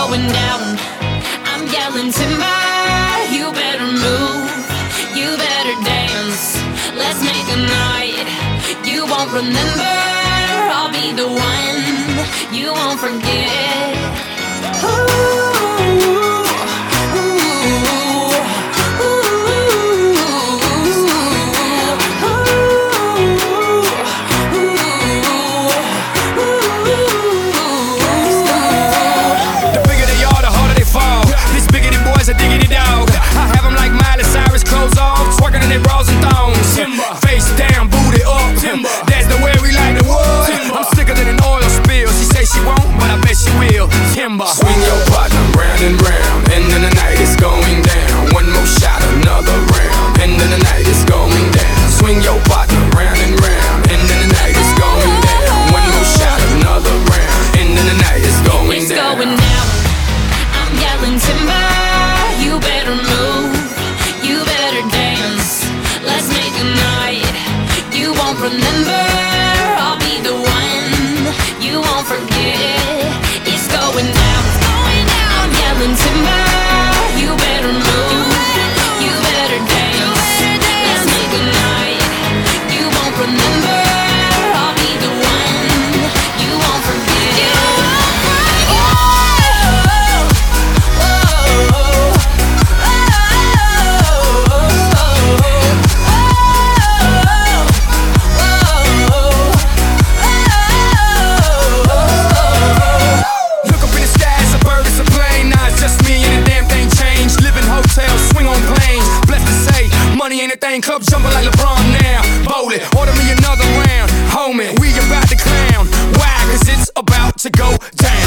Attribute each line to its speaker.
Speaker 1: going down. I'm yelling timber, you better move, you better dance. Let's make a night you won't remember. I'll be the one you won't forget.
Speaker 2: Diggity dog, I have them like Miley Cyrus, clothes off, twerking in their bras and thongs. Timber. Face down, booty up. Timber. That's the way we like the wood. Timber. I'm sicker than an oil spill. She say she won't, but I bet she will. Timber.
Speaker 3: Swing your partner round and round, and then the night is going down. One more shot, another round, and then the night is going down. Swing your partner round and round, and then the night is going down. One more shot, another round, and then the night is going
Speaker 1: it's
Speaker 3: down.
Speaker 1: Going down. I'm yelling timber. You better move, you better dance. Let's make a night you won't remember. I'll be the one you won't forget. It's going down, it's going down. I'm yelling timber. You better move, you better dance. Let's make a night you won't remember. I'll be the one you won't forget.
Speaker 2: Money ain't a thing, club jumping like LeBron now. Bowl it, order me another round. Homie, we about to clown. Why? Cause it's about to go down.